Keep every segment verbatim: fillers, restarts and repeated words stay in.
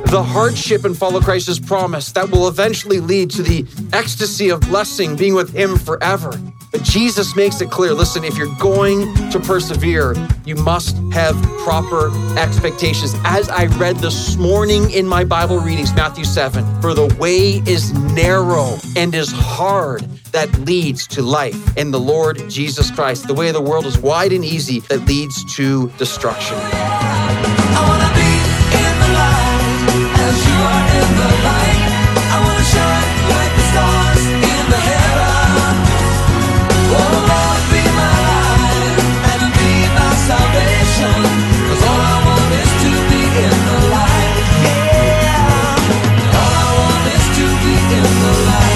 the hardship and follow Christ's promise that will eventually lead to the ecstasy of blessing, being with him forever. But Jesus makes it clear, listen, if you're going to persevere, you must have proper expectations. As I read this morning in my Bible readings, Matthew seven, for the way is narrow and is hard that leads to life in the Lord Jesus Christ. The way of the world is wide and easy that leads to destruction. I wanna be in the light as you are in the light. I wanna shine like the stars in the heaven. Oh Lord, be my light and be my salvation. 'Cause all I want is to be in the light. Yeah. All I want is to be in the light.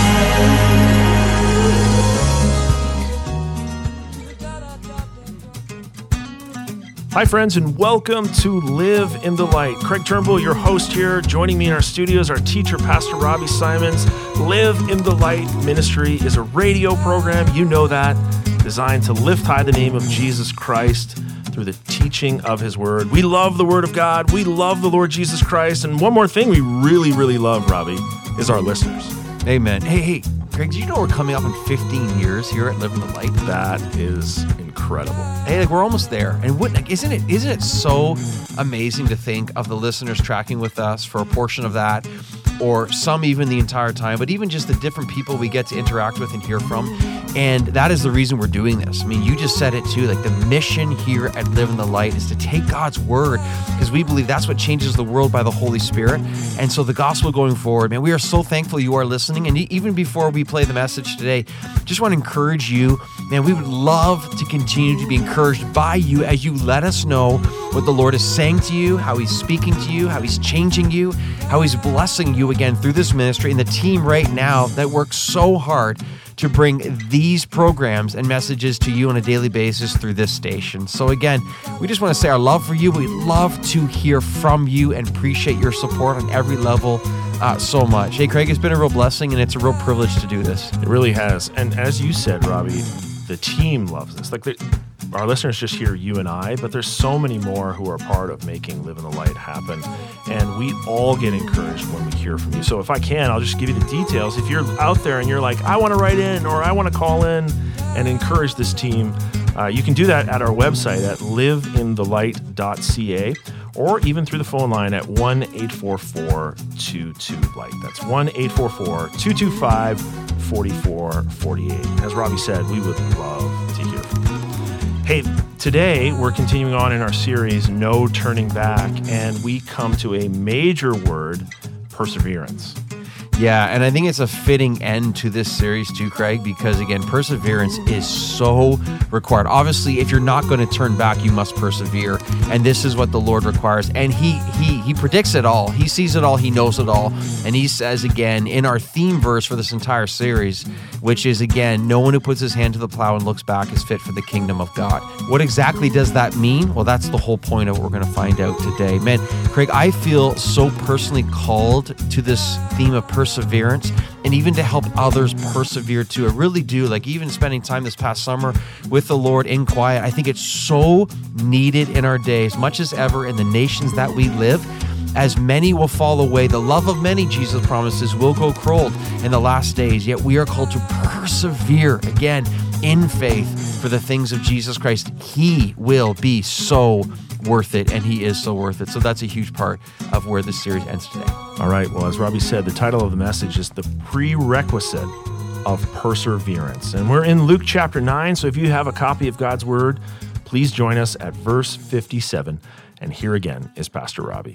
Hi, friends, and welcome to Live in the Light. Craig Turnbull, your host here. Joining me in our studios, our teacher, Pastor Robbie Simons. Live in the Light Ministry is a radio program, you know that, designed to lift high the name of Jesus Christ through the teaching of his word. We love the word of God. We love the Lord Jesus Christ. And one more thing we really, really love, Robbie, is our listeners. Amen. Hey, hey, Greg, do you know we're coming up in fifteen years here at Live in the Light? That is incredible. Hey, like we're almost there. And what, like, isn't it isn't it so amazing to think of the listeners tracking with us for a portion of that, or some even the entire time, but even just the different people we get to interact with and hear from. And that is the reason we're doing this. I mean, you just said it too, like the mission here at Live in the Light is to take God's word, because we believe that's what changes the world by the Holy Spirit. And so the gospel going forward, man, we are so thankful you are listening. And even before we play the message today, just want to encourage you, man, we would love to continue to be encouraged by you as you let us know what the Lord is saying to you, how he's speaking to you, how he's changing you, how he's blessing you again through this ministry and the team right now that works so hard to bring these programs and messages to you on a daily basis through this station. So again, we just want to say our love for you. We'd love to hear from you and appreciate your support on every level uh, so much. Hey, Craig, it's been a real blessing and it's a real privilege to do this. It really has. And as you said, Robbie, the team loves this. Like the, our listeners just hear you and I, but there's so many more who are part of making Live in the Light happen. And we all get encouraged when we hear from you. So if I can, I'll just give you the details. If you're out there and you're like, I want to write in or I want to call in and encourage this team, uh, you can do that at our website at live in the light dot c a or even through the phone line at one eight four four two two light. That's one eight four four two two five four four four eight. As Robbie said, we would love to hear from you. Hey, today we're continuing on in our series, No Turning Back, and we come to a major word, perseverance. Yeah, and I think it's a fitting end to this series too, Craig, because again, perseverance is so required. Obviously, if you're not going to turn back, you must persevere, and this is what the Lord requires. And he he he predicts it all. He sees it all. He knows it all. And he says again in our theme verse for this entire series, which is again, no one who puts his hand to the plow and looks back is fit for the kingdom of God. What exactly does that mean? Well, that's the whole point of what we're going to find out today. Man, Craig, I feel so personally called to this theme of perseverance. perseverance and even to help others persevere too. I really do. Like even spending time this past summer with the Lord in quiet, I think it's so needed in our days, much as ever in the nations that we live. As many will fall away, the love of many, Jesus promises, will go cold in the last days. Yet we are called to persevere again in faith for the things of Jesus Christ. He will be so worth it, and he is so worth it. So that's a huge part of where this series ends today. All right. Well, as Robbie said, the title of the message is The Prerequisite of Perseverance. And we're in Luke chapter nine. So if you have a copy of God's Word, please join us at verse fifty-seven. And here again is Pastor Robbie.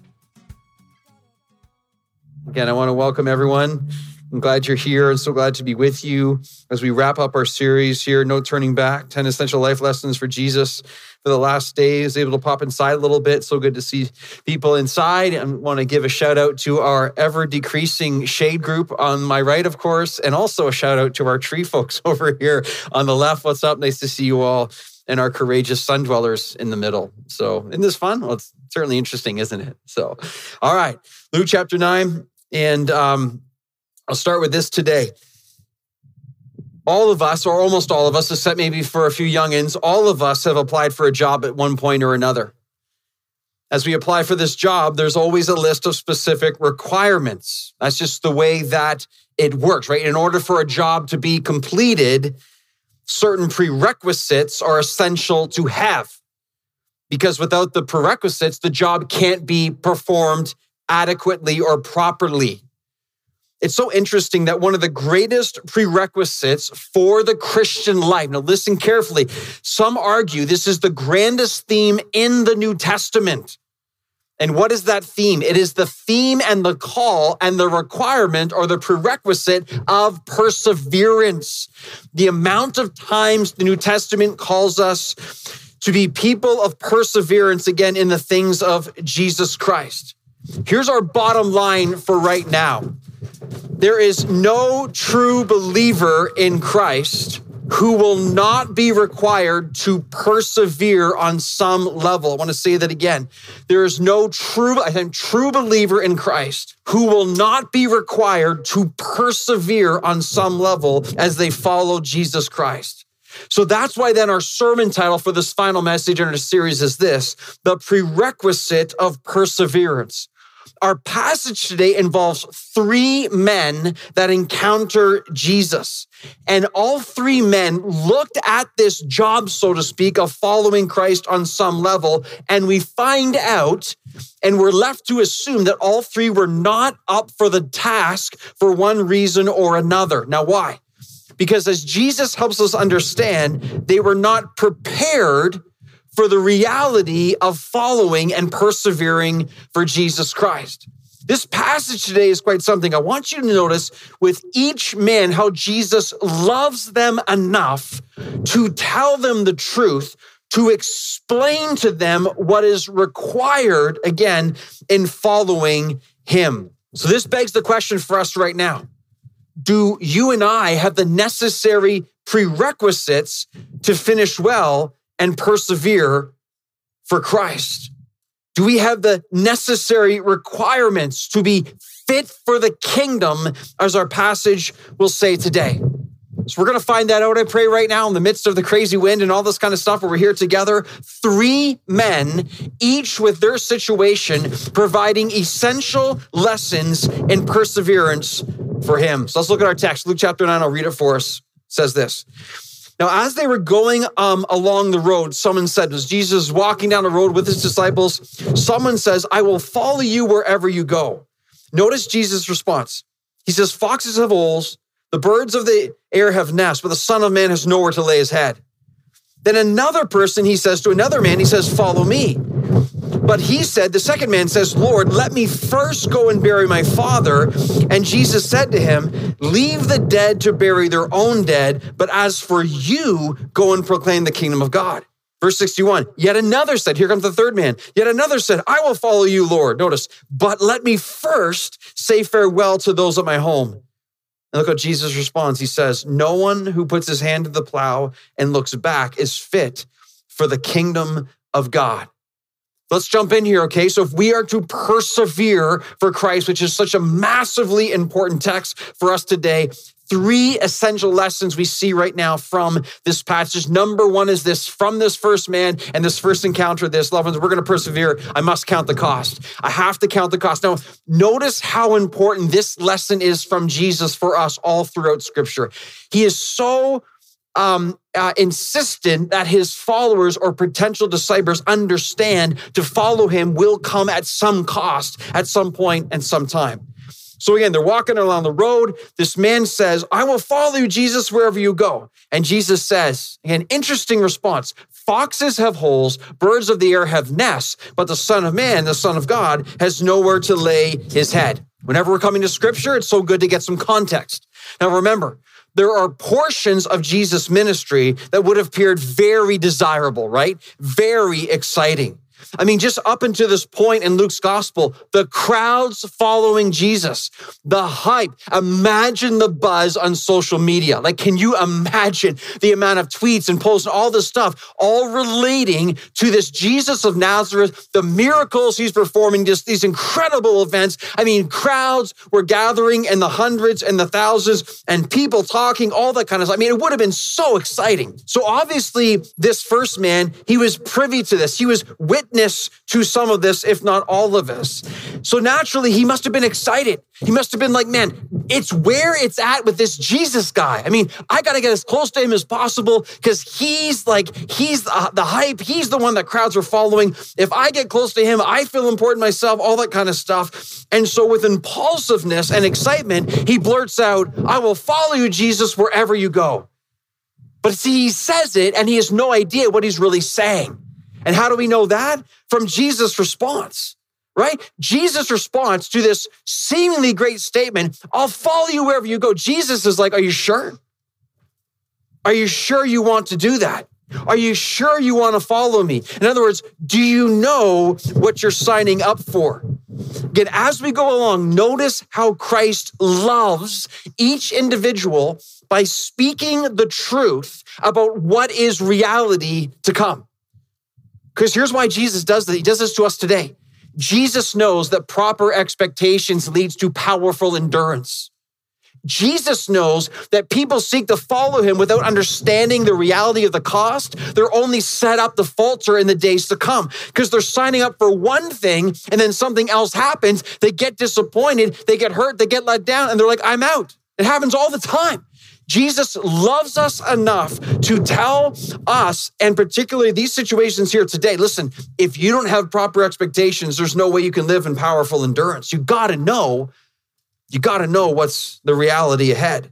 Again, I want to welcome everyone. I'm glad you're here and so glad to be with you as we wrap up our series here, No Turning Back, ten Essential Life Lessons for Jesus for the last days. Able to pop inside a little bit. So good to see people inside. I want to give a shout out to our ever-decreasing shade group on my right, of course, and also a shout out to our tree folks over here on the left. What's up? Nice to see you all. And our courageous sun dwellers in the middle. So isn't this fun? Well, it's certainly interesting, isn't it? So, all right, Luke chapter nine. And um, I'll start with this today. All of us, or almost all of us, except maybe for a few youngins, all of us have applied for a job at one point or another. As we apply for this job, there's always a list of specific requirements. That's just the way that it works, right? In order for a job to be completed, certain prerequisites are essential to have. Because without the prerequisites, the job can't be performed adequately or properly. It's so interesting that one of the greatest prerequisites for the Christian life, now listen carefully, some argue this is the grandest theme in the New Testament. And what is that theme? It is the theme and the call and the requirement or the prerequisite of perseverance. The amount of times the New Testament calls us to be people of perseverance, again, in the things of Jesus Christ. Here's our bottom line for right now. There is no true believer in Christ who will not be required to persevere on some level. I want to say that again. There is no true, I think, true believer in Christ who will not be required to persevere on some level as they follow Jesus Christ. So that's why then our sermon title for this final message in our series is this, the prerequisite of perseverance. Our passage today involves three men that encounter Jesus. And all three men looked at this job, so to speak, of following Christ on some level. And we find out, and we're left to assume that all three were not up for the task for one reason or another. Now, why? Because as Jesus helps us understand, they were not prepared for the reality of following and persevering for Jesus Christ. This passage today is quite something. I want you to notice with each man how Jesus loves them enough to tell them the truth, to explain to them what is required, again, in following him. So this begs the question for us right now. Do you and I have the necessary prerequisites to finish well and persevere for Christ? Do we have the necessary requirements to be fit for the kingdom, as our passage will say today? So we're going to find that out, I pray, right now in the midst of the crazy wind and all this kind of stuff where we're here together. Three men, each with their situation, providing essential lessons in perseverance for him. So let's look at our text. Luke chapter nine, I'll read it for us. It says this. Now, as they were going um, along the road, someone said, as Jesus walking down the road with his disciples, someone says, I will follow you wherever you go. Notice Jesus' response. He says, foxes have holes, the birds of the air have nests, but the Son of Man has nowhere to lay his head. Then another person, he says to another man, he says, follow me. But he said, the second man says, Lord, let me first go and bury my father. And Jesus said to him, leave the dead to bury their own dead. But as for you, go and proclaim the kingdom of God. Verse sixty-one, yet another said, here comes the third man. Yet another said, I will follow you, Lord. Notice, but let me first say farewell to those at my home. And look how Jesus responds. He says, no one who puts his hand to the plow and looks back is fit for the kingdom of God. Let's jump in here, okay? So if we are to persevere for Christ, which is such a massively important text for us today, three essential lessons we see right now from this passage. Number one is this, from this first man and this first encounter, this, loved ones, we're going to persevere. I must count the cost. I have to count the cost. Now, notice how important this lesson is from Jesus for us all throughout Scripture. He is so Um, uh, insistent that his followers or potential disciples understand to follow him will come at some cost, at some point and some time. So again, they're walking along the road. This man says, I will follow you, Jesus, wherever you go. And Jesus says, again, interesting response. Foxes have holes, birds of the air have nests, but the Son of Man, the Son of God, has nowhere to lay his head. Whenever we're coming to Scripture, it's so good to get some context. Now remember, there are portions of Jesus' ministry that would have appeared very desirable, right? Very exciting. I mean, just up until this point in Luke's gospel, the crowds following Jesus, the hype, imagine the buzz on social media. Like, can you imagine the amount of tweets and posts and all this stuff, all relating to this Jesus of Nazareth, the miracles he's performing, just these incredible events. I mean, crowds were gathering in the hundreds and the thousands and people talking, all that kind of stuff. I mean, it would have been so exciting. So obviously, this first man, he was privy to this. He was witnessing witness to some of this, if not all of this. So naturally, he must have been excited. He must have been like, man, it's where it's at with this Jesus guy. I mean, I got to get as close to him as possible because he's like, he's the, the hype. He's the one that crowds are following. If I get close to him, I feel important myself, all that kind of stuff. And so with impulsiveness and excitement, he blurts out, I will follow you, Jesus, wherever you go. But see, he says it and he has no idea what he's really saying. And how do we know that? From Jesus' response, right? Jesus' response to this seemingly great statement, I'll follow you wherever you go. Jesus is like, are you sure? Are you sure you want to do that? Are you sure you want to follow me? In other words, do you know what you're signing up for? Again, as we go along, notice how Christ loves each individual by speaking the truth about what is reality to come. Because here's why Jesus does this. He does this to us today. Jesus knows that proper expectations leads to powerful endurance. Jesus knows that people seek to follow him without understanding the reality of the cost. They're only set up to falter in the days to come because they're signing up for one thing and then something else happens. They get disappointed, they get hurt, they get let down, and they're like, I'm out. It happens all the time. Jesus loves us enough to tell us, and particularly these situations here today, listen, if you don't have proper expectations, there's no way you can live in powerful endurance. You gotta know, you gotta know what's the reality ahead.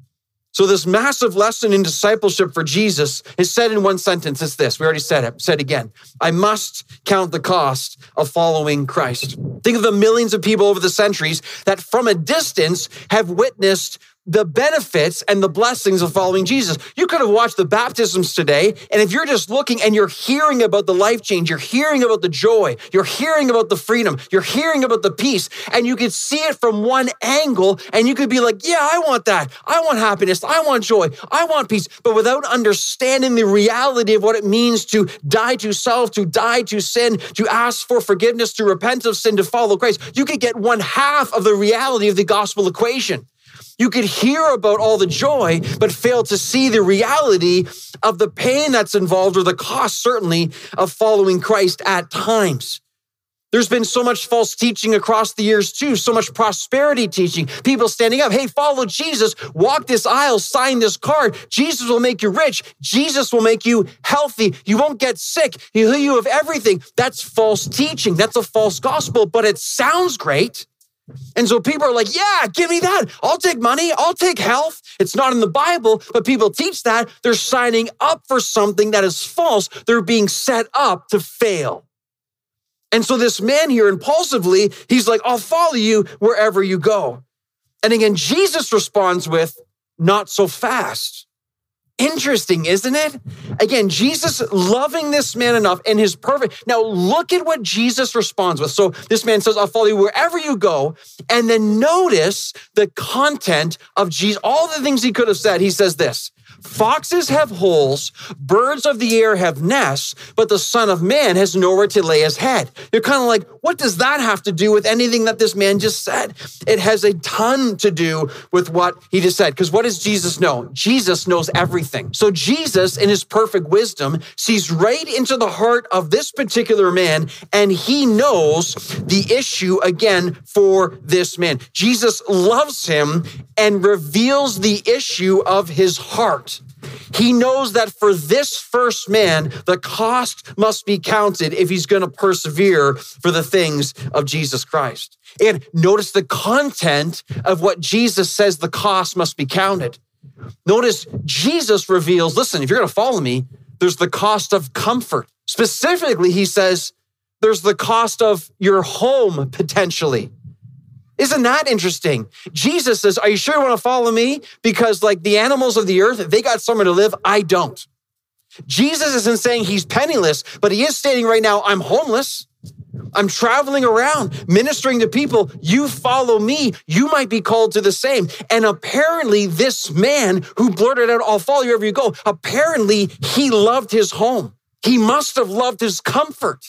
So this massive lesson in discipleship for Jesus is said in one sentence. It's this, we already said it, said again. I must count the cost of following Christ. Think of the millions of people over the centuries that from a distance have witnessed the benefits and the blessings of following Jesus. You could have watched the baptisms today, and if you're just looking and you're hearing about the life change, you're hearing about the joy, you're hearing about the freedom, you're hearing about the peace, and you could see it from one angle, and you could be like, yeah, I want that. I want happiness. I want joy. I want peace. But without understanding the reality of what it means to die to self, to die to sin, to ask for forgiveness, to repent of sin, to follow Christ, you could get one half of the reality of the gospel equation. You could hear about all the joy, but fail to see the reality of the pain that's involved or the cost, certainly, of following Christ at times. There's been so much false teaching across the years too, so much prosperity teaching, people standing up, hey, follow Jesus, walk this aisle, sign this card. Jesus will make you rich. Jesus will make you healthy. You won't get sick. He'll heal you of everything. That's false teaching. That's a false gospel, but it sounds great. And so people are like, yeah, give me that. I'll take money. I'll take health. It's not in the Bible, but people teach that. They're signing up for something that is false. They're being set up to fail. And so this man here impulsively, he's like, I'll follow you wherever you go. And again, Jesus responds with, not so fast. Interesting, isn't it? Again, Jesus loving this man enough and his perfect. Now look at what Jesus responds with. So this man says, I'll follow you wherever you go. And then notice the content of Jesus. All the things he could have said. He says this, foxes have holes, birds of the air have nests, but the Son of Man has nowhere to lay his head. You're kind of like, what does that have to do with anything that this man just said? It has a ton to do with what he just said. Because what does Jesus know? Jesus knows everything. So Jesus, in his perfect wisdom, sees right into the heart of this particular man, and he knows the issue again for this man. Jesus loves him and reveals the issue of his heart. He knows that for this first man, the cost must be counted if he's going to persevere for the things of Jesus Christ. And notice the content of what Jesus says the cost must be counted. Notice Jesus reveals, listen, if you're going to follow me, there's the cost of comfort. Specifically, he says, there's the cost of your home potentially. Isn't that interesting? Jesus says, are you sure you want to follow me? Because like the animals of the earth, they got somewhere to live. I don't. Jesus isn't saying he's penniless, but he is stating right now, I'm homeless. I'm traveling around, ministering to people. You follow me. You might be called to the same. And apparently this man who blurted out, I'll follow you wherever you go, apparently he loved his home. He must have loved his comfort.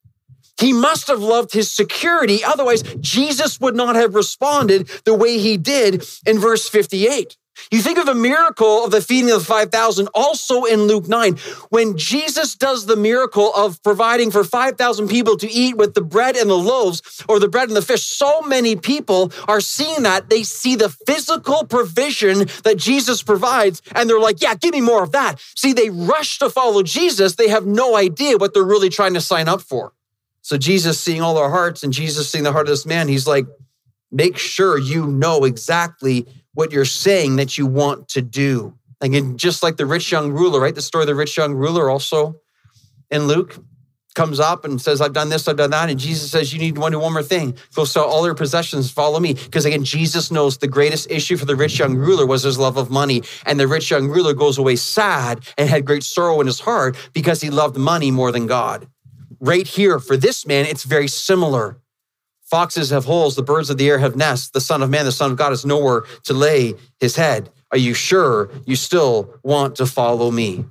He must have loved his security. Otherwise, Jesus would not have responded the way he did in verse fifty-eight. You think of the miracle of the feeding of the five thousand also in Luke nine, when Jesus does the miracle of providing for five thousand people to eat with the bread and the loaves or the bread and the fish. So many people are seeing that. They see the physical provision that Jesus provides, and they're like, yeah, give me more of that. See, they rush to follow Jesus. They have no idea what they're really trying to sign up for. So Jesus, seeing all their hearts and Jesus seeing the heart of this man, he's like, make sure you know exactly what you're saying that you want to do. Again, just like the rich young ruler, right? The story of the rich young ruler also in Luke comes up and says, I've done this, I've done that. And Jesus says, you need to do one more thing. Go sell all your possessions, follow me. Because again, Jesus knows the greatest issue for the rich young ruler was his love of money. And the rich young ruler goes away sad and had great sorrow in his heart because he loved money more than God. Right here for this man, it's very similar. Foxes have holes, the birds of the air have nests. The Son of Man, the Son of God, has nowhere to lay his head. Are you sure you still want to follow me?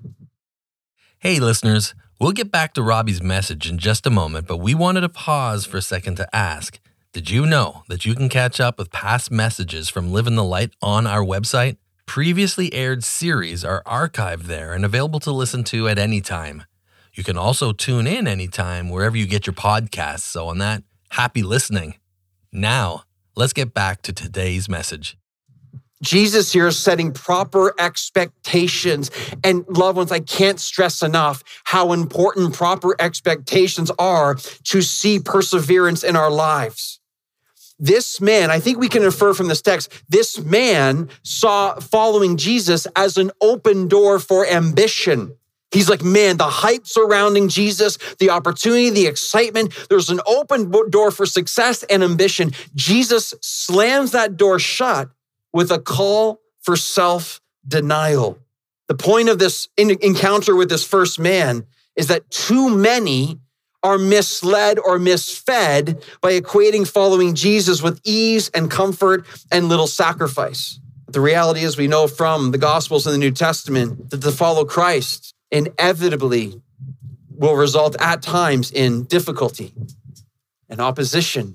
Hey, listeners, we'll get back to Robbie's message in just a moment, but we wanted to pause for a second to ask, did you know that you can catch up with past messages from Live in the Light on our website? Previously aired series are archived there and available to listen to at any time. You can also tune in anytime wherever you get your podcasts. So on that, happy listening. Now, let's get back to today's message. Jesus here is setting proper expectations. And loved ones, I can't stress enough how important proper expectations are to see perseverance in our lives. This man, I think we can infer from this text, this man saw following Jesus as an open door for ambition. He's like, man, the hype surrounding Jesus, the opportunity, the excitement, there's an open door for success and ambition. Jesus slams that door shut with a call for self-denial. The point of this encounter with this first man is that too many are misled or misfed by equating following Jesus with ease and comfort and little sacrifice. The reality is we know from the Gospels in the New Testament that to follow Christ inevitably will result at times in difficulty and opposition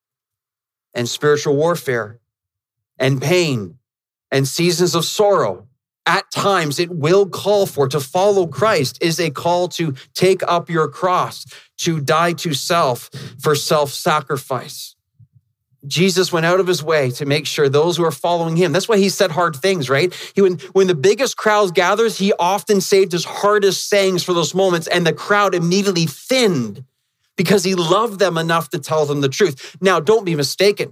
and spiritual warfare and pain and seasons of sorrow. At times, it will call for, to follow Christ is a call to take up your cross, to die to self for self-sacrifice. Jesus went out of his way to make sure those who are following him, that's why he said hard things, right? He, when, when the biggest crowd gathers, he often saved his hardest sayings for those moments, and the crowd immediately thinned because he loved them enough to tell them the truth. Now, don't be mistaken.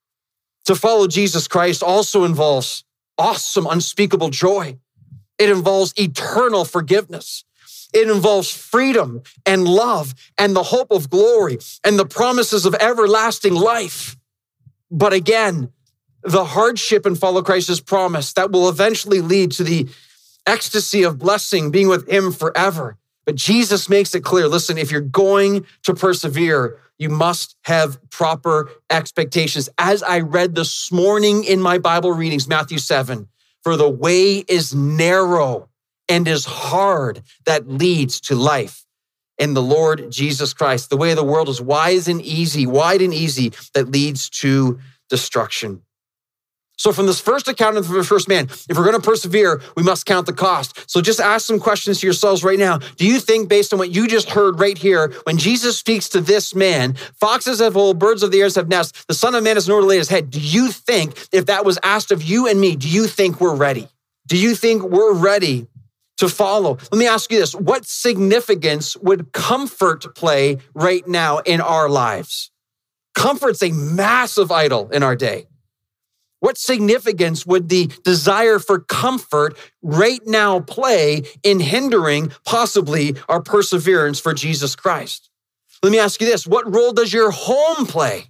To follow Jesus Christ also involves awesome, unspeakable joy. It involves eternal forgiveness. It involves freedom and love and the hope of glory and the promises of everlasting life. But again, the hardship in follow Christ is promised that will eventually lead to the ecstasy of blessing, being with him forever. But Jesus makes it clear, listen, if you're going to persevere, you must have proper expectations. As I read this morning in my Bible readings, Matthew seven, for the way is narrow and is hard that leads to life in the Lord Jesus Christ. The way of the world is wide and easy, wide and easy that leads to destruction. So from this first account of the first man, if we're going to persevere, we must count the cost. So just ask some questions to yourselves right now. Do you think, based on what you just heard right here, when Jesus speaks to this man, foxes have holes, birds of the air have nests, the Son of Man has nowhere to lay his head, do you think, if that was asked of you and me, do you think we're ready? Do you think we're ready to follow? Let me ask you this. What significance would comfort play right now in our lives? Comfort's a massive idol in our day. What significance would the desire for comfort right now play in hindering possibly our perseverance for Jesus Christ? Let me ask you this. What role does your home play?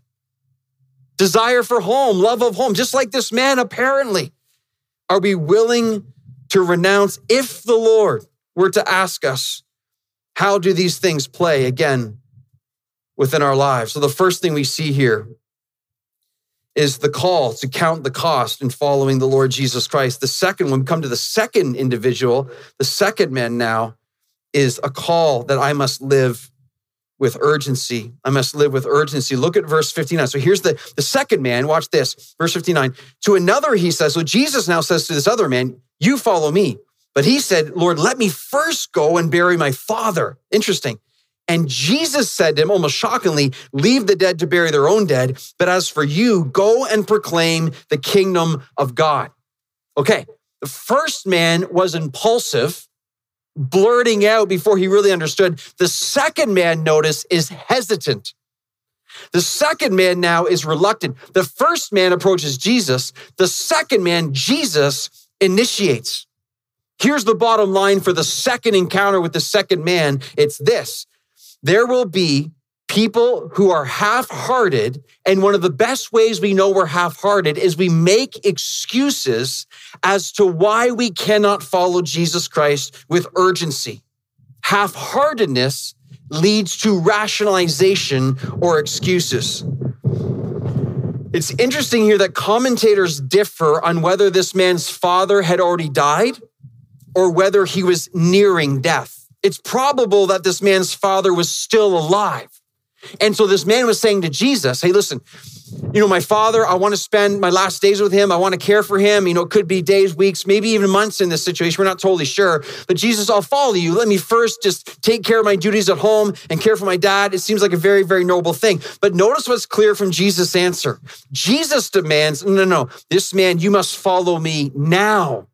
Desire for home, love of home, just like this man apparently. Are we willing to renounce if the Lord were to ask us, how do these things play again within our lives? So the first thing we see here is the call to count the cost in following the Lord Jesus Christ. The second, when we come to the second individual, the second man now, is a call that I must live with urgency. I must live with urgency. Look at verse fifty-nine. So here's the, the second man. Watch this. Verse fifty-nine. To another, he says, so Jesus now says to this other man, you follow me. But he said, Lord, let me first go and bury my father. Interesting. And Jesus said to him, almost shockingly, leave the dead to bury their own dead. But as for you, go and proclaim the kingdom of God. Okay. The first man was impulsive, blurting out before he really understood. The second man, notice, is hesitant. The second man now is reluctant. The first man approaches Jesus. The second man, Jesus, initiates. Here's the bottom line for the second encounter with the second man. It's this. There will be people who are half-hearted, and one of the best ways we know we're half-hearted is we make excuses as to why we cannot follow Jesus Christ with urgency. Half-heartedness leads to rationalization or excuses. It's interesting here that commentators differ on whether this man's father had already died or whether he was nearing death. It's probable that this man's father was still alive. And so this man was saying to Jesus, hey, listen, you know, my father, I want to spend my last days with him. I want to care for him. You know, it could be days, weeks, maybe even months in this situation. We're not totally sure. But Jesus, I'll follow you. Let me first just take care of my duties at home and care for my dad. It seems like a very, very noble thing. But notice what's clear from Jesus' answer. Jesus demands, no, no, no, this man, you must follow me now.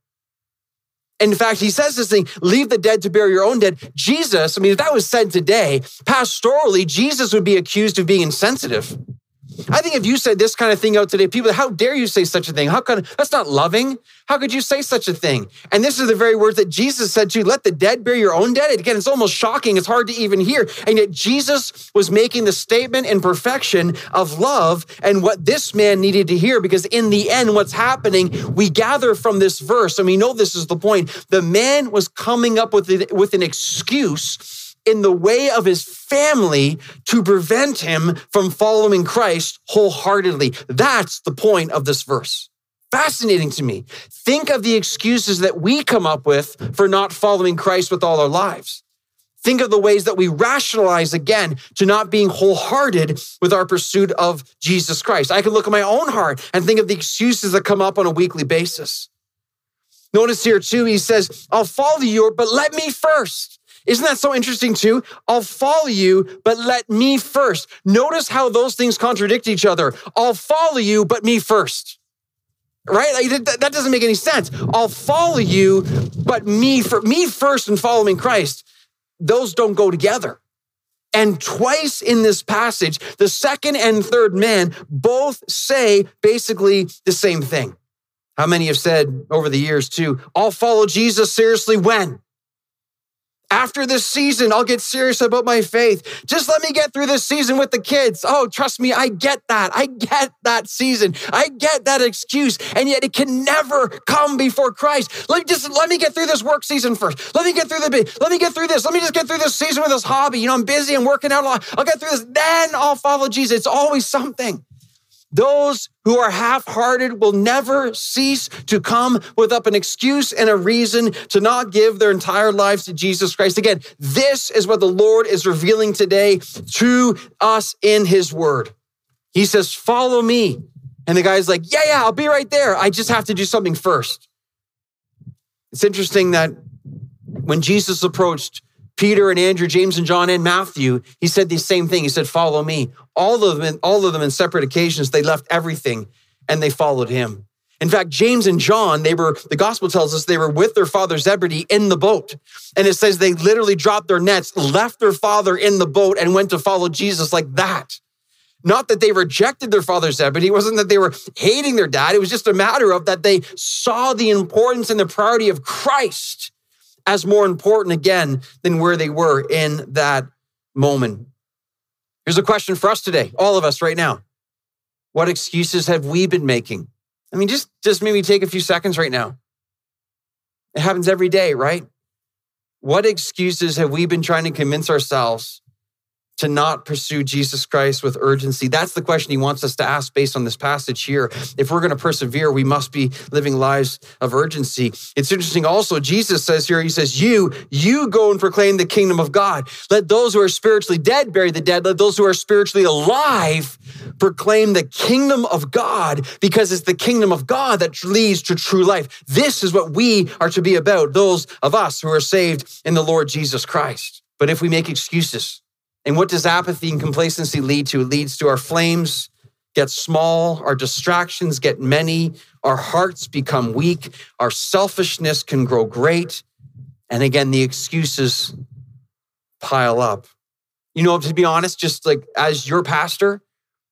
In fact, he says this thing, leave the dead to bury your own dead. Jesus, I mean, if that was said today, pastorally, Jesus would be accused of being insensitive. I think if you said this kind of thing out today, people, how dare you say such a thing? How can, that's not loving. How could you say such a thing? And this is the very words that Jesus said to you, let the dead bury your own dead. Again, it's almost shocking. It's hard to even hear. And yet Jesus was making the statement in perfection of love and what this man needed to hear, because in the end, what's happening, we gather from this verse, and we know this is the point. The man was coming up with, it, with an excuse in the way of his family to prevent him from following Christ wholeheartedly. That's the point of this verse. Fascinating to me. Think of the excuses that we come up with for not following Christ with all our lives. Think of the ways that we rationalize, again, to not being wholehearted with our pursuit of Jesus Christ. I can look at my own heart and think of the excuses that come up on a weekly basis. Notice here too, he says, I'll follow you, but let me first. Isn't that so interesting too? I'll follow you, but let me first. Notice how those things contradict each other. I'll follow you, but me first. Right? Like, that, that doesn't make any sense. I'll follow you, but me for me first and following Christ. Those don't go together. And twice in this passage, the second and third man both say basically the same thing. How many have said over the years too, I'll follow Jesus seriously when? After this season, I'll get serious about my faith. Just let me get through this season with the kids. Oh, trust me, I get that. I get that season. I get that excuse. And yet it can never come before Christ. Let me just, let me get through this work season first. Let me get through the, let me get through this. Let me just get through this season with this hobby. You know, I'm busy, I'm working out a lot. I'll get through this. Then I'll follow Jesus. It's always something. Those who are half-hearted will never cease to come with up an excuse and a reason to not give their entire lives to Jesus Christ. Again, this is what the Lord is revealing today to us in his word. He says, follow me. And the guy's like, yeah, yeah, I'll be right there. I just have to do something first. It's interesting that when Jesus approached Peter and Andrew, James and John and Matthew, he said the same thing. He said, follow me. All of them, all of them in separate occasions, they left everything and they followed him. In fact, James and John, they were, the gospel tells us they were with their father Zebedee in the boat. And it says they literally dropped their nets, left their father in the boat and went to follow Jesus like that. Not that they rejected their father Zebedee. It wasn't that they were hating their dad. It was just a matter of that they saw the importance and the priority of Christ as more important again than where they were in that moment. Here's a question for us today, all of us right now. What excuses have we been making? I mean, just, just maybe take a few seconds right now. It happens every day, right? What excuses have we been trying to convince ourselves to not pursue Jesus Christ with urgency? That's the question he wants us to ask based on this passage here. If we're going to persevere, we must be living lives of urgency. It's interesting also, Jesus says here, he says, you, you go and proclaim the kingdom of God. Let those who are spiritually dead bury the dead. Let those who are spiritually alive proclaim the kingdom of God, because it's the kingdom of God that leads to true life. This is what we are to be about, those of us who are saved in the Lord Jesus Christ. But if we make excuses, and what does apathy and complacency lead to? It leads to our flames get small, our distractions get many, our hearts become weak, our selfishness can grow great, and again, the excuses pile up. You know, to be honest, just like as your pastor,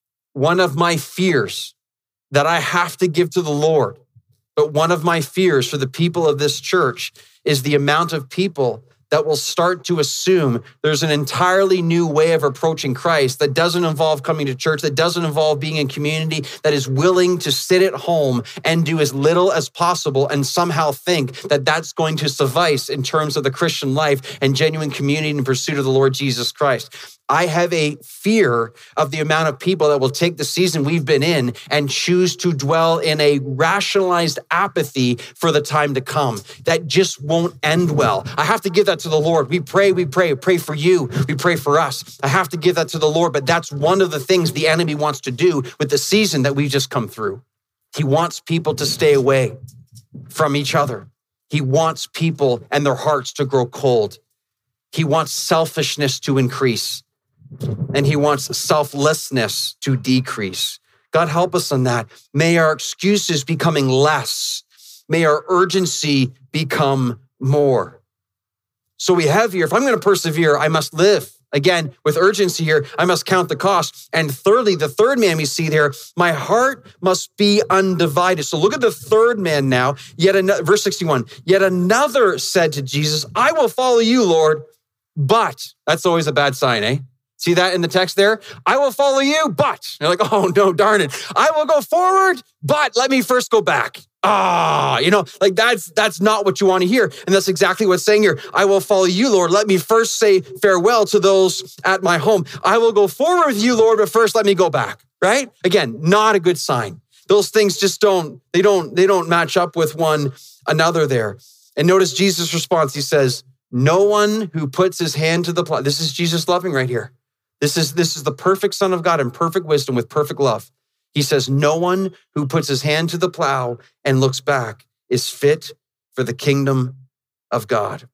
one of my fears that I have to give to the Lord, but one of my fears for the people of this church is the amount of people that will start to assume there's an entirely new way of approaching Christ that doesn't involve coming to church, that doesn't involve being in community, that is willing to sit at home and do as little as possible and somehow think that that's going to suffice in terms of the Christian life and genuine community in pursuit of the Lord Jesus Christ. I have a fear of the amount of people that will take the season we've been in and choose to dwell in a rationalized apathy for the time to come. That just won't end well. I have to give that to the Lord. We pray, we pray, we pray for you. We pray for us. I have to give that to the Lord, but that's one of the things the enemy wants to do with the season that we've just come through. He wants people to stay away from each other. He wants people and their hearts to grow cold. He wants selfishness to increase. And he wants selflessness to decrease. God, help us on that. May our excuses becoming less. May our urgency become more. So we have here, if I'm going to persevere, I must live. Again, with urgency here, I must count the cost. And thirdly, the third man we see there, my heart must be undivided. So look at the third man now. Yet another, verse sixty-one, yet another said to Jesus, I will follow you, Lord, but, that's always a bad sign, eh? See that in the text there? I will follow you, but. You're like, oh no, darn it. I will go forward, but let me first go back. Ah, you know, like that's that's not what you want to hear. And that's exactly what's saying here. I will follow you, Lord. Let me first say farewell to those at my home. I will go forward with you, Lord, but first let me go back, right? Again, not a good sign. Those things just don't, they don't, they don't match up with one another there. And notice Jesus' response. He says, no one who puts his hand to the plow. This is Jesus loving right here. This is, this is the perfect Son of God in perfect wisdom with perfect love. He says, no one who puts his hand to the plow and looks back is fit for the kingdom of God.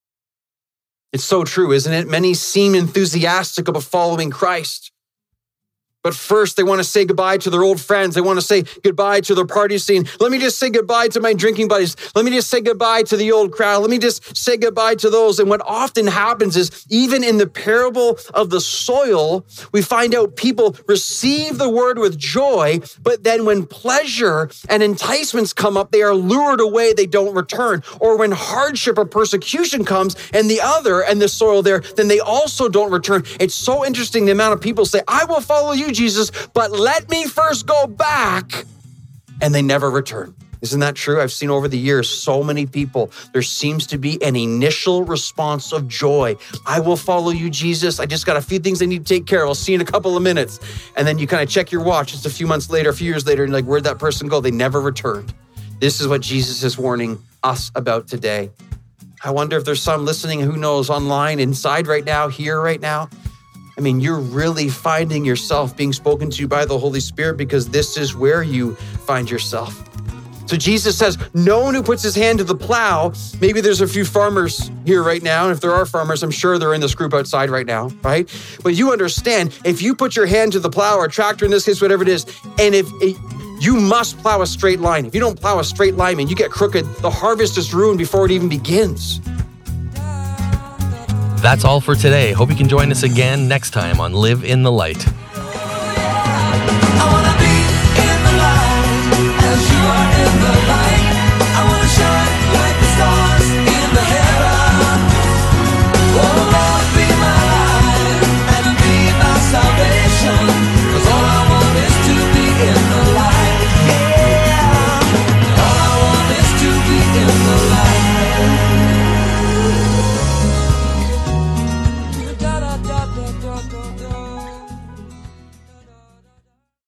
It's so true, isn't it? Many seem enthusiastic about following Christ. But first, they want to say goodbye to their old friends. They want to say goodbye to their party scene. Let me just say goodbye to my drinking buddies. Let me just say goodbye to the old crowd. Let me just say goodbye to those. And what often happens is, even in the parable of the soil, we find out people receive the word with joy, but then when pleasure and enticements come up, they are lured away. They don't return. Or when hardship or persecution comes and the other and the soil there, then they also don't return. It's so interesting the amount of people say, I will follow you, Jesus, but let me first go back, and they never return. Isn't that true? I've seen over the years so many people, there seems to be an initial response of joy. I will follow you, Jesus. I just got a few things I need to take care of. I'll see you in a couple of minutes. And then you kind of check your watch just a few months later, a few years later, and you're like, where'd that person go? They never returned. This is what Jesus is warning us about today. I wonder if there's some listening, who knows, online, inside right now, here right now. I mean, you're really finding yourself being spoken to by the Holy Spirit, because this is where you find yourself. So Jesus says, no one who puts his hand to the plow, maybe there's a few farmers here right now. And if there are farmers, I'm sure they're in this group outside right now, right? But you understand, if you put your hand to the plow, or a tractor in this case, whatever it is, and if it, you must plow a straight line. If you don't plow a straight line and you get crooked, the harvest is ruined before it even begins. That's all for today. Hope you can join us again next time on Live in the Light.